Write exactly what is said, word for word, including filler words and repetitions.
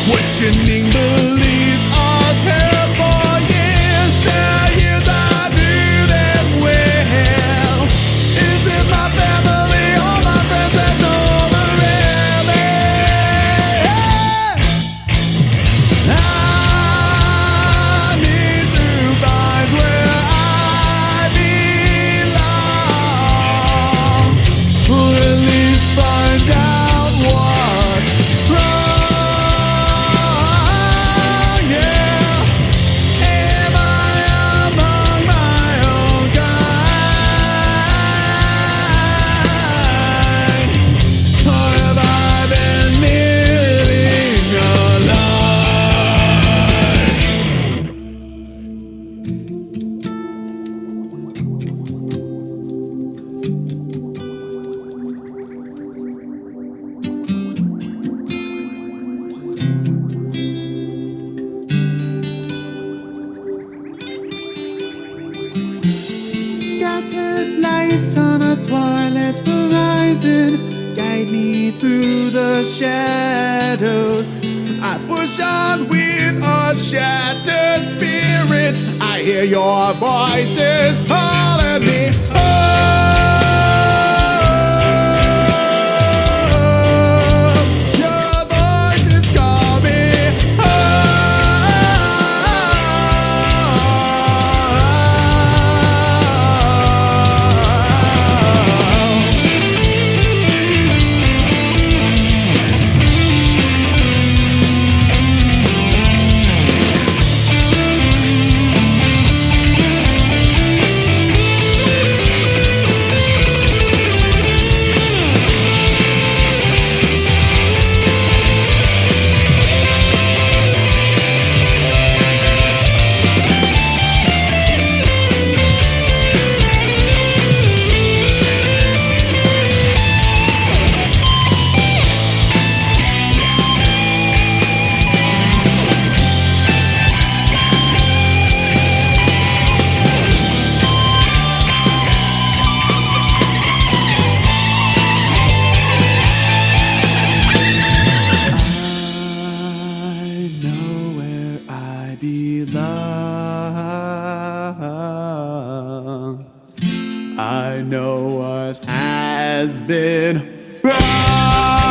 questioning beliefs I've held for years. For years I knew them well. Is it my family or my friends that know the real me? I need to find where I belong, or at least find out what's wrong. Yeah, am I among my own kind, or have I been living a lie? Scattered light on a twilight horizon, guide me through the shadows. I push on with unshattered spirit. I hear your voices calling me. Oh, your voices call me. belong. I know what has been wrong.